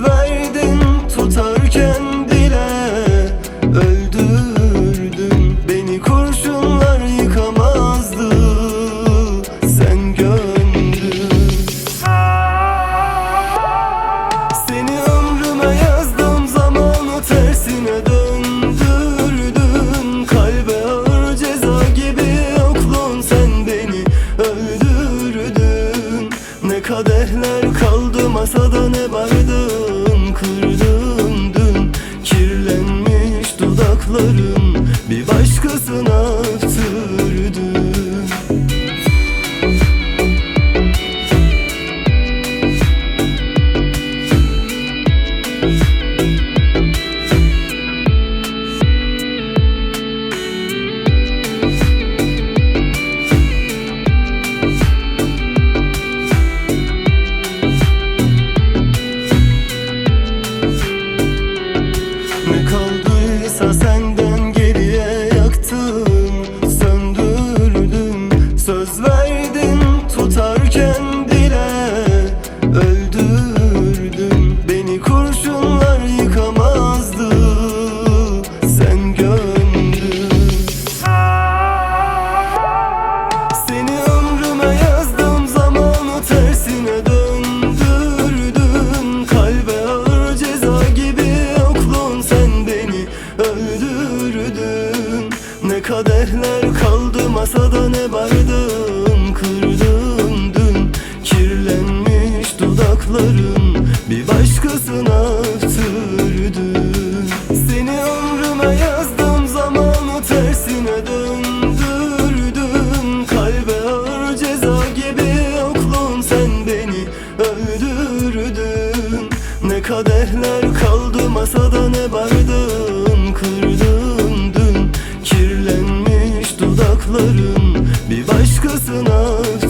verdin tutarken dile, öldürdün beni, kurşunlar yıkamazdı, sen gömdün. Seni ömrüme yazdım, zamanı tersine döndürdün. Kalbe ağır ceza gibi yokluğun, sen beni öldürdün. Ne kadehler kaldı masada, ne bardağın kırdın dün. Kirlenmiş dudakların bir başkasına öptürdün. Ne kaldıysa senden geriye yaktın, söndürdün. Söz verdin tutarken dile, öldürdün beni, kurşunlar yıkamazdı, sen gömdün. Seni ömrüme yazdım, zamanı tersine döndürdün. Kalbe ağır ceza gibi yokluğun, sen beni öldürdün. Ne kadehler kaldı masada, ne bardağın kırdın dün. Kirlenmiş dudakların bir başkasına öptürdün. Seni ömrüme yazdım, zamanı tersine döndürdün. Kalbe ağır ceza gibi yokluğun, sen beni öldürdün. Ne kadehler kaldı masada, ne bardağın kırdın dün. Kirlenmiş dudakların bir başkasına öptürdün.